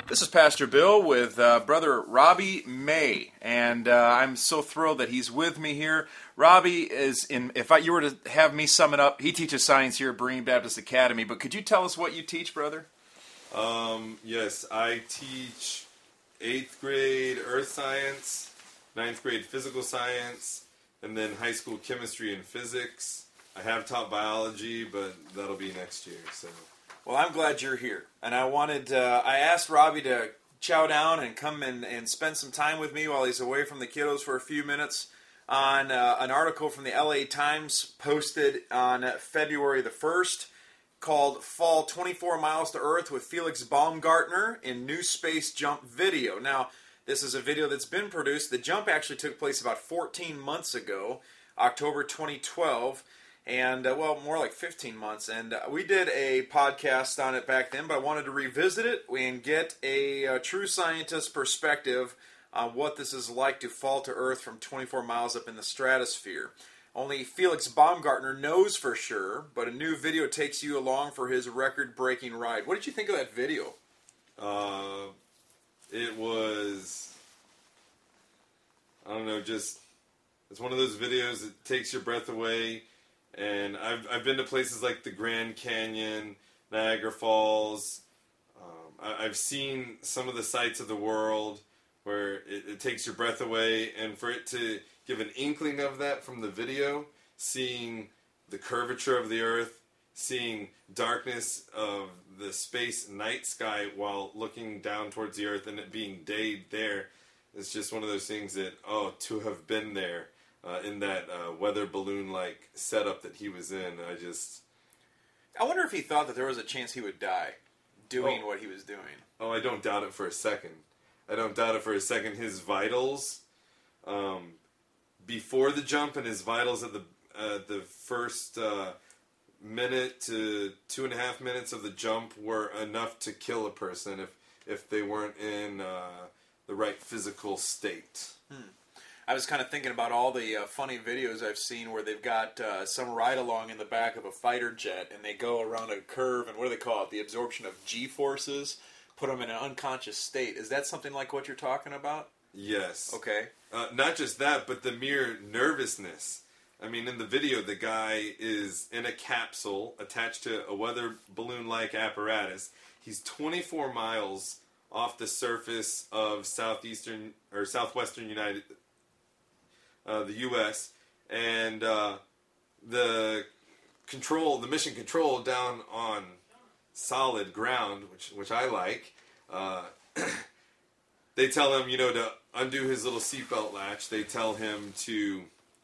This is Pastor Bill with Brother Robbie May, and I'm so thrilled that he's with me here. Robbie is in, you were to have me sum it up, he teaches science here at Berean Baptist Academy, but could you tell us what you teach, brother? Yes, I teach 8th grade earth science, 9th grade physical science, and then high school chemistry and physics. I have taught biology, but that'll be next year, so... Well, I'm glad you're here, and I asked Robbie to chow down and come and spend some time with me while he's away from the kiddos for a few minutes on an article from the LA Times posted on February the 1st called Fall 24 Miles to Earth with Felix Baumgartner in New Space Jump Video. Now, this is a video that's been produced. The jump actually took place about 14 months ago, October 2012. And, more like 15 months. And we did a podcast on it back then, but I wanted to revisit it and get a true scientist perspective on what this is like to fall to Earth from 24 miles up in the stratosphere. Only Felix Baumgartner knows for sure, but a new video takes you along for his record-breaking ride. What did you think of that video? It was, I don't know, it's one of those videos that takes your breath away. And I've been to places like the Grand Canyon, Niagara Falls. I've seen some of the sights of the world where it takes your breath away. And for it to give an inkling of that from the video, seeing the curvature of the Earth, seeing darkness of the space night sky while looking down towards the Earth and it being day there, it's just one of those things that, to have been there. In that weather balloon-like setup that he was in, I wonder if he thought that there was a chance he would die doing what he was doing. Oh, I don't doubt it for a second. His vitals, before the jump and his vitals at the first minute to 2.5 minutes of the jump were enough to kill a person if they weren't in the right physical state. I was kind of thinking about all the funny videos I've seen where they've got some ride-along in the back of a fighter jet, and they go around a curve, and what do they call it? The absorption of G-forces, put them in an unconscious state. Is that something like what you're talking about? Yes. Okay. Not just that, but the mere nervousness. I mean, in the video, the guy is in a capsule attached to a weather balloon-like apparatus. He's 24 miles off the surface of southwestern the U.S. and the mission control down on solid ground, which I like. They tell him, to undo his little seatbelt latch. They tell him to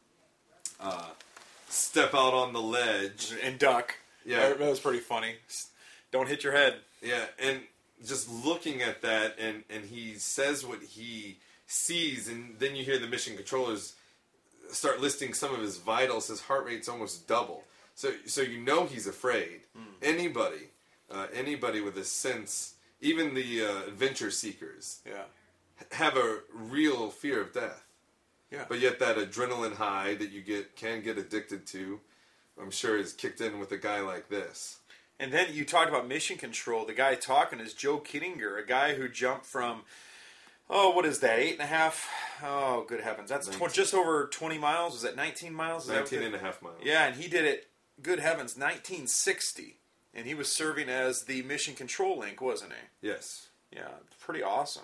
step out on the ledge and duck. Yeah, that was pretty funny. Don't hit your head. Yeah, and just looking at that, and he says what he sees, and then you hear the mission controllers start listing some of his vitals. His heart rate's almost double. So he's afraid. Anybody with a sense, even the adventure seekers, have a real fear of death. Yeah. But yet that adrenaline high that you can get addicted to, I'm sure is kicked in with a guy like this. And then you talked about mission control. The guy talking is Joe Kittinger, a guy who jumped from, what is that, 8.5? Oh, good heavens. That's just over 20 miles. Was that 19 miles? 19.5 miles. Yeah, and he did it, good heavens, 1960. And he was serving as the mission control link, wasn't he? Yes. Yeah, pretty awesome.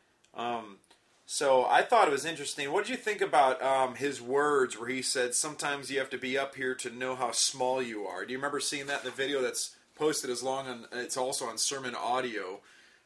So I thought it was interesting. What did you think about his words where he said, sometimes you have to be up here to know how small you are? Do you remember seeing that in the video that's posted it's also on Sermon Audio?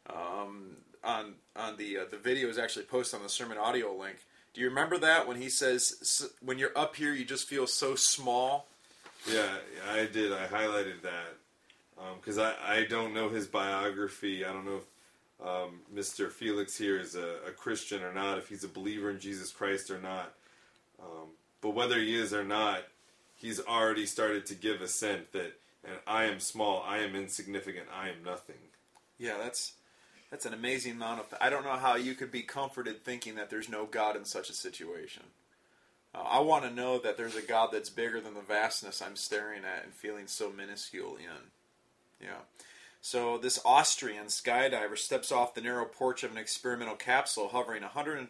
On the video is actually posted on the Sermon Audio link. Do you remember that when he says, when you're up here, you just feel so small? Yeah, I did. I highlighted that because I don't know his biography. I don't know if Mr. Felix here is a Christian or not, if he's a believer in Jesus Christ or not. But whether he is or not, he's already started to give assent that, and I am small, I am insignificant, I am nothing. Yeah, that's an amazing amount of... I don't know how you could be comforted thinking that there's no God in such a situation. I want to know that there's a God that's bigger than the vastness I'm staring at and feeling so minuscule in. Yeah. So this Austrian skydiver steps off the narrow porch of an experimental capsule hovering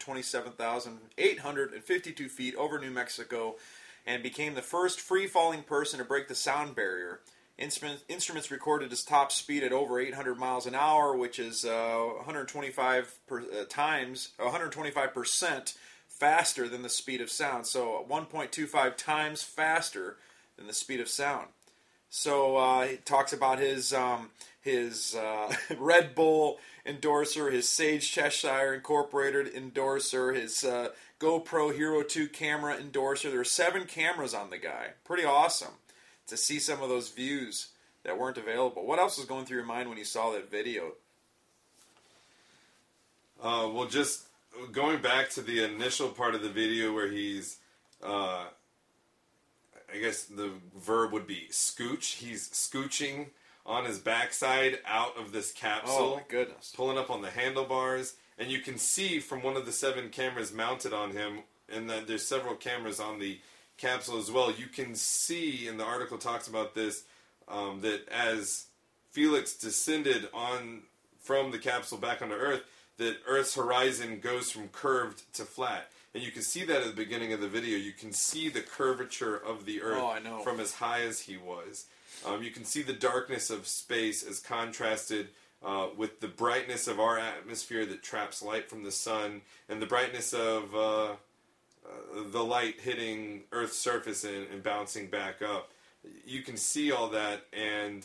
127,852 feet over New Mexico and became the first free-falling person to break the sound barrier. Instruments recorded his top speed at over 800 miles an hour, which is 125% faster than the speed of sound. So 1.25 times faster than the speed of sound. So he talks about his Red Bull endorser, his Sage Cheshire Incorporated endorser, his GoPro Hero 2 camera endorser. There are 7 cameras on the guy. Pretty awesome to see some of those views that weren't available. What else was going through your mind when you saw that video? Well, just going back to the initial part of the video where he's, I guess the verb would be scooch. He's scooching on his backside out of this capsule. Oh my goodness. Pulling up on the handlebars. And you can see from one of the 7 cameras mounted on him, and then there's several cameras on the capsule as well. You can see, and the article talks about this, that as Felix descended from the capsule back onto Earth, that Earth's horizon goes from curved to flat. And you can see that at the beginning of the video. You can see the curvature of the Earth from as high as he was. You can see the darkness of space as contrasted with the brightness of our atmosphere that traps light from the sun, and the brightness of the light hitting Earth's surface and bouncing back up. You can see all that, and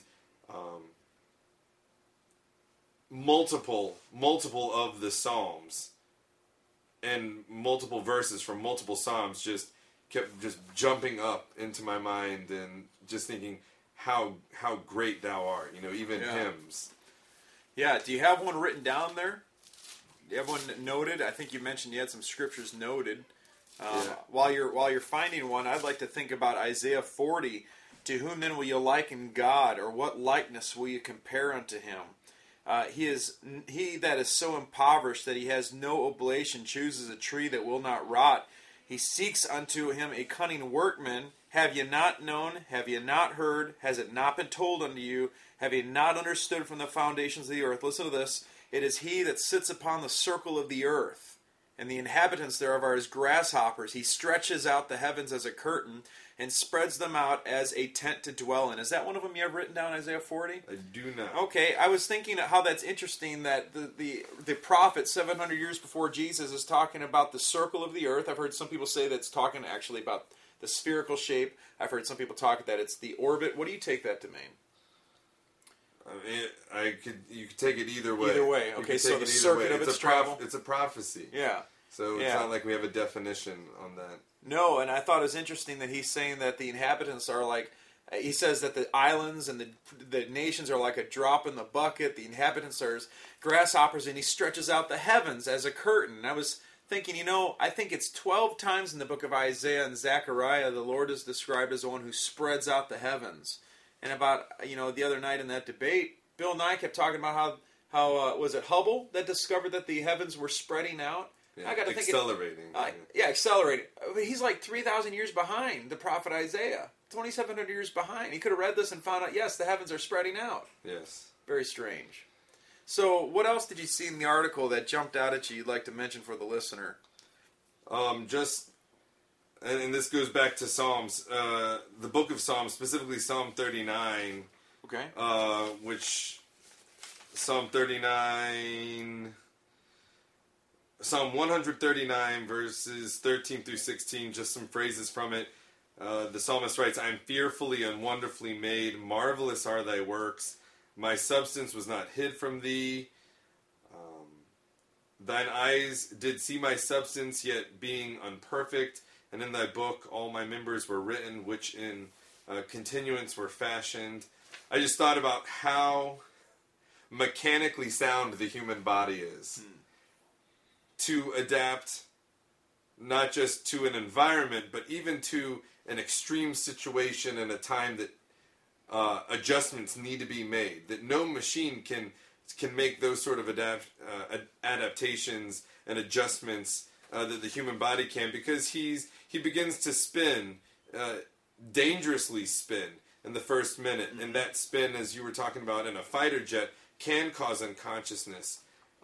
multiple of the Psalms and multiple verses from multiple Psalms just kept just jumping up into my mind, and just thinking how great thou art. Even hymns. Yeah, do you have one written down there? Do you have one noted? I think you mentioned you had some scriptures noted. While you're finding one, I'd like to think about Isaiah 40. To whom then will you liken God, or what likeness will you compare unto him? He that is so impoverished that he has no oblation chooses a tree that will not rot. He seeks unto him a cunning workman. Have ye not known? Have ye not heard? Has it not been told unto you? Have ye not understood from the foundations of the earth? Listen to this. It is he that sits upon the circle of the earth, and the inhabitants thereof are as grasshoppers. He stretches out the heavens as a curtain, and spreads them out as a tent to dwell in. Is that one of them you have written down, Isaiah 40? I do not. Okay, I was thinking how that's interesting that the prophet 700 years before Jesus is talking about the circle of the earth. I've heard some people say that's talking actually about the spherical shape. I've heard some people talk that it's the orbit. What do you take that to mean? You could take it either way. Either way. Okay, so the circuit of its travel. It's a prophecy. Yeah. So it's not like we have a definition on that. No, and I thought it was interesting that he's saying that the inhabitants are like, he says that the islands and the nations are like a drop in the bucket. The inhabitants are as grasshoppers, and he stretches out the heavens as a curtain. And I was thinking, I think it's 12 times in the book of Isaiah and Zechariah the Lord is described as the one who spreads out the heavens. And about, the other night in that debate, Bill Nye kept talking about how was it Hubble that discovered that the heavens were spreading out? Yeah, I got to accelerating. Accelerating. He's like 3,000 years behind the prophet Isaiah. 2,700 years behind. He could have read this and found out, yes, the heavens are spreading out. Yes. Very strange. So, what else did you see in the article that jumped out at you you'd like to mention for the listener? And this goes back to Psalms, the book of Psalms, specifically Psalm 39. Okay. Which Psalm 39... Psalm 139, verses 13 through 16, just some phrases from it. The psalmist writes, I am fearfully and wonderfully made. Marvelous are thy works. My substance was not hid from thee. Thine eyes did see my substance, yet being unperfect. And in thy book all my members were written, which in continuance were fashioned. I just thought about how mechanically sound the human body is. To adapt not just to an environment, but even to an extreme situation and a time that adjustments need to be made. That no machine can make those sort of adaptations and adjustments that the human body can, because he begins to spin, dangerously spin. in the first minute, and that spin, as you were talking about, in a fighter jet can cause unconsciousness.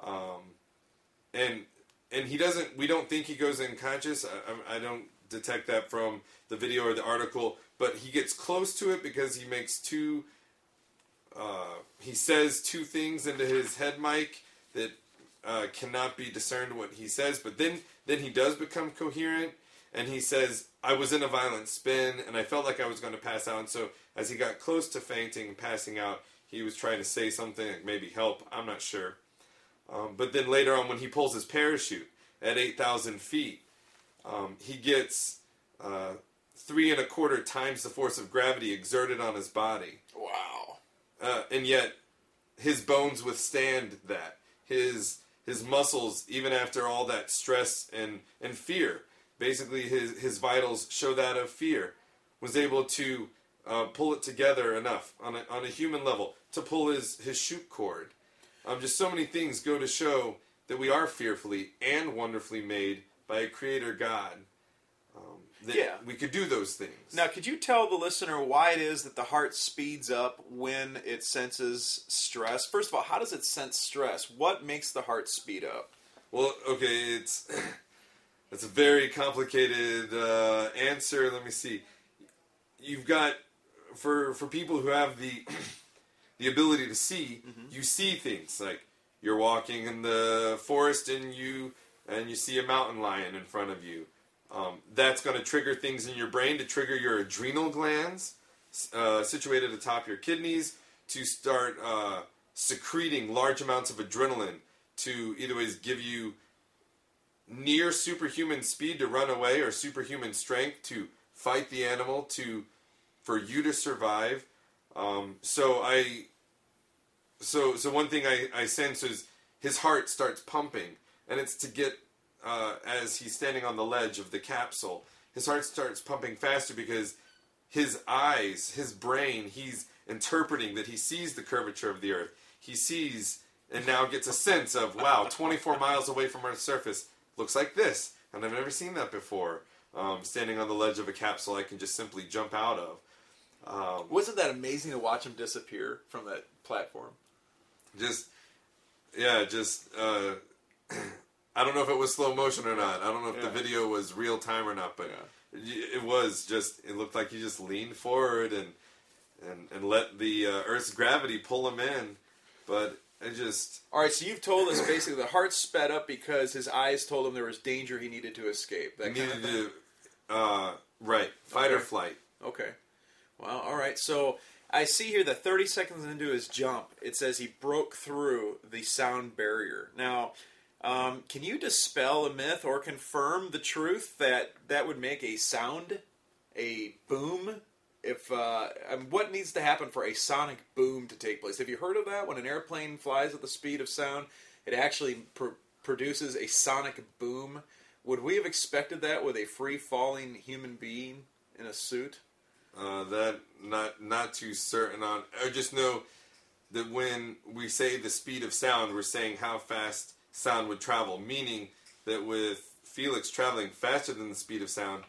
And he doesn't. We don't think he goes unconscious. I don't detect that from the video or the article, but he gets close to it because he makes two. He says two things into his head mic that cannot be discerned what he says, but then he does become coherent, and he says, "I was in a violent spin, and I felt like I was going to pass out." And so, as he got close to fainting and passing out, he was trying to say something like maybe help. I'm not sure. But then later on, when he pulls his parachute at 8,000 feet, he gets 3.25 times the force of gravity exerted on his body. Wow. And yet, his bones withstand that. His muscles, even after all that stress and fear, basically his vitals show that of fear, was able to pull it together enough on a human level to pull his chute cord. Just so many things go to show that we are fearfully and wonderfully made by a creator God. That we could do those things. Now, could you tell the listener why it is that the heart speeds up when it senses stress? First of all, how does it sense stress? What makes the heart speed up? Well, okay, it's a very complicated answer. Let me see. You've got, for people who have the ability to see, you see things like you're walking in the forest and you see a mountain lion in front of you. That's going to trigger things in your brain to trigger your adrenal glands situated atop your kidneys to start secreting large amounts of adrenaline to either ways give you near superhuman speed to run away or superhuman strength to fight the animal for you to survive. So one thing I sense is his heart starts pumping, and it's to get as he's standing on the ledge of the capsule, his heart starts pumping faster because his eyes, his brain, he's interpreting that he sees the curvature of the Earth. He sees and now gets a sense of, wow, 24 miles away from Earth's surface looks like this, and I've never seen that before. Standing on the ledge of a capsule I can just simply jump out of. Wasn't that amazing to watch him disappear from that platform? I don't know if it was slow motion or not. I don't know if the video was real time or not, but it was just, it looked like he just leaned forward and let the Earth's gravity pull him in. But it just... Alright, so you've told us basically the heart sped up because his eyes told him there was danger he needed to escape. That kind of thing? Right. Fight or flight. Okay. Well, alright, so I see here that 30 seconds into his jump, it says he broke through the sound barrier. Now... can you dispel a myth or confirm the truth that would make a sound, a boom? If what needs to happen for a sonic boom to take place? Have you heard of that? When an airplane flies at the speed of sound, it actually produces a sonic boom. Would we have expected that with a free-falling human being in a suit? That not too certain on. I just know that when we say the speed of sound, we're saying how fast sound would travel, meaning that with Felix traveling faster than the speed of sound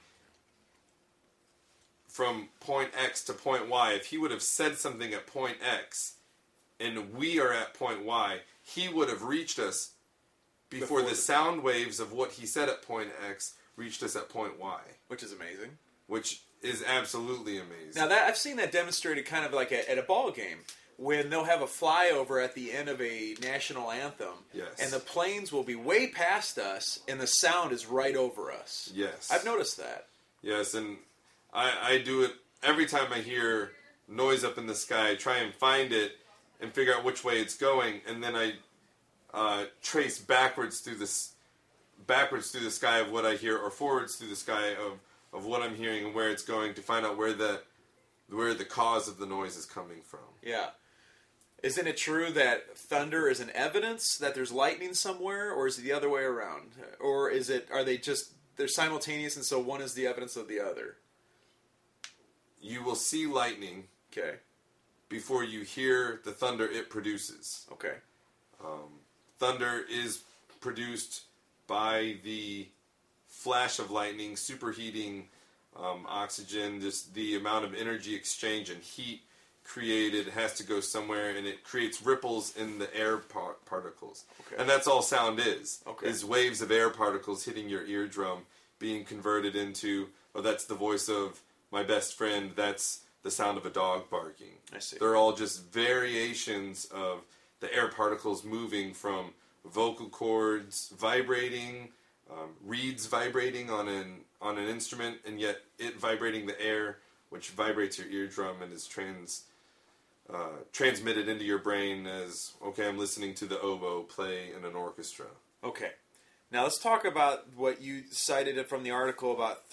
from point X to point Y, if he would have said something at point X and we are at point Y, he would have reached us before the sound waves of what he said at point X reached us at point Y. Which is amazing. Which is absolutely amazing. Now, I've seen that demonstrated kind of like at a ball game, when they'll have a flyover at the end of a national anthem, yes, and the planes will be way past us, and the sound is right over us. Yes. I've noticed that. Yes, and I do it every time I hear noise up in the sky. I try and find it and figure out which way it's going, and then I trace backwards through the sky of what I hear, or forwards through the sky of what I'm hearing and where it's going to find out where the cause of the noise is coming from. Yeah. Isn't it true that thunder is an evidence that there's lightning somewhere, or is it the other way around? Or are they just, they're simultaneous and so one is the evidence of the other? You will see lightning before you hear the thunder it produces. Okay. Thunder is produced by the flash of lightning superheating oxygen, just the amount of energy exchange and heat created has to go somewhere, and it creates ripples in the air particles. Okay. And that's all sound is. Okay. Is waves of air particles hitting your eardrum being converted into, oh, that's the voice of my best friend, that's the sound of a dog barking. I see. They're all just variations of the air particles moving from vocal cords vibrating, reeds vibrating on an instrument, and yet it vibrating the air, which vibrates your eardrum and is transmitted into your brain as, okay, I'm listening to the oboe play in an orchestra. Okay. Now let's talk about what you cited from the article about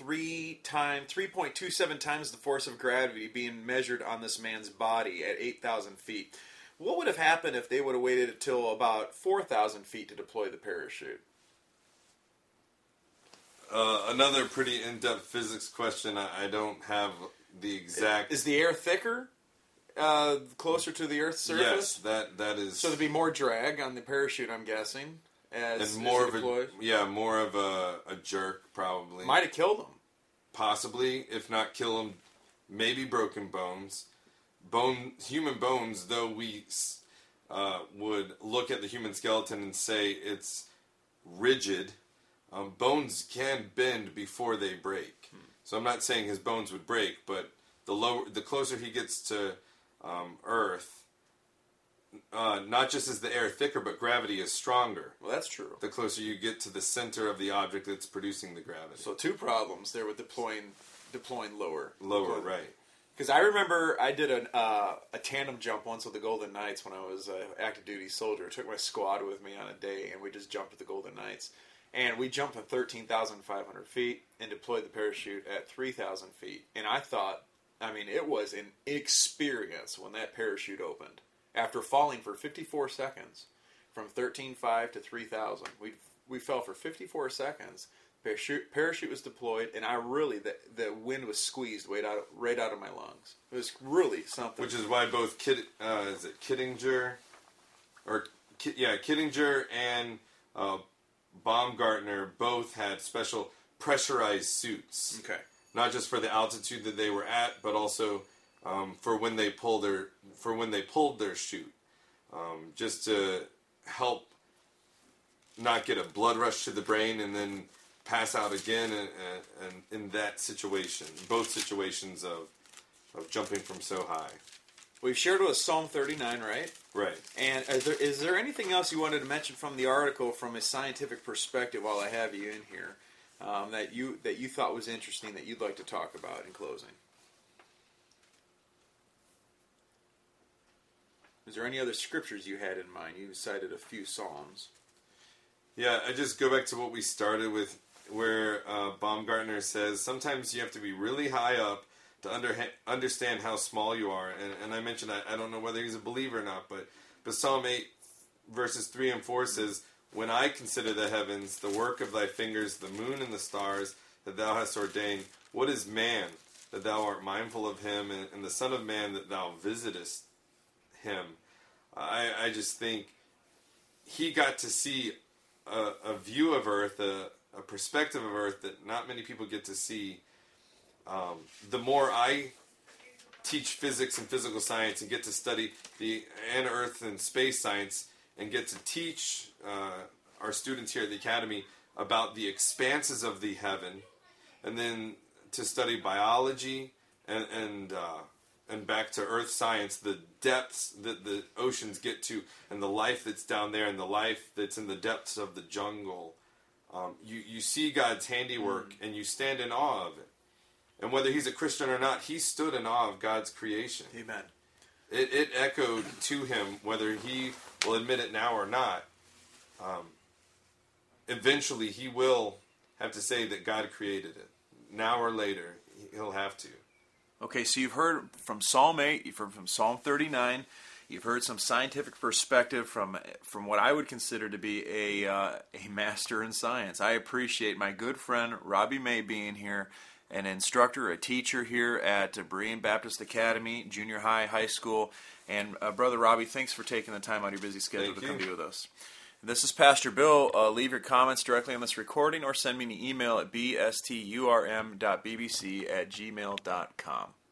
3.27 times the force of gravity being measured on this man's body at 8,000 feet. What would have happened if they would have waited until about 4,000 feet to deploy the parachute? Another pretty in-depth physics question. I don't have the exact... Is the air thicker? Closer to the Earth's surface? Yes, that is... So there'd be more drag on the parachute, I'm guessing, as more it of deploys? more of a jerk, probably. Might have killed him. Possibly, if not kill him, maybe broken bones. Human bones, though we would look at the human skeleton and say it's rigid, bones can bend before they break. So I'm not saying his bones would break, but the closer he gets to Earth, not just is the air thicker, but gravity is stronger. Well, that's true. The closer you get to the center of the object that's producing the gravity. So two problems there with deploying lower. Lower, right. Because I remember I did a tandem jump once with the Golden Knights when I was an active duty soldier. I took my squad with me on a day, and we just jumped with the Golden Knights. And we jumped at 13,500 feet and deployed the parachute at 3,000 feet. And I thought, it was an experience when that parachute opened. After falling for 54 seconds, from 13,500 to 3,000, we fell for 54 seconds. Parachute was deployed, and the wind was squeezed right out of my lungs. It was really something. Which is why both Kittinger and Baumgartner both had special pressurized suits. Okay. Not just for the altitude that they were at, but also for when they pulled their chute, just to help not get a blood rush to the brain and then pass out again. And in that situation, both situations of jumping from so high. We've shared with us Psalm 39, right? Right. And is there anything else you wanted to mention from the article from a scientific perspective while I have you in here that you thought was interesting that you'd like to talk about in closing? Is there any other scriptures you had in mind? You cited a few Psalms. Yeah, I just go back to what we started with, where Baumgartner says sometimes you have to be really high up to understand how small you are. And I mentioned, I don't know whether he's a believer or not, but Psalm 8, verses 3 and 4 says, "When I consider the heavens, the work of thy fingers, the moon and the stars that thou hast ordained, what is man that thou art mindful of him, and the son of man that thou visitest him?" I just think he got to see a view of Earth, a perspective of Earth that not many people get to see. The more I teach physics and physical science and get to study and Earth and space science and get to teach our students here at the Academy about the expanses of the heaven, and then to study biology and back to Earth science, the depths that the oceans get to, and the life that's down there, and the life that's in the depths of the jungle. You see God's handiwork, and you stand in awe of it. And whether he's a Christian or not, he stood in awe of God's creation. Amen. It echoed to him, whether he will admit it now or not. Eventually, he will have to say that God created it. Now or later, he'll have to. Okay, so you've heard from Psalm 8, you've heard from Psalm 39, you've heard some scientific perspective from what I would consider to be a master in science. I appreciate my good friend Robbie May being here, an instructor, a teacher here at Berean Baptist Academy, junior high, high school. And Brother Robbie, thanks for taking the time out of your busy schedule to come be with us. This is Pastor Bill. Leave your comments directly on this recording or send me an email at bsturm.bbc@gmail.com.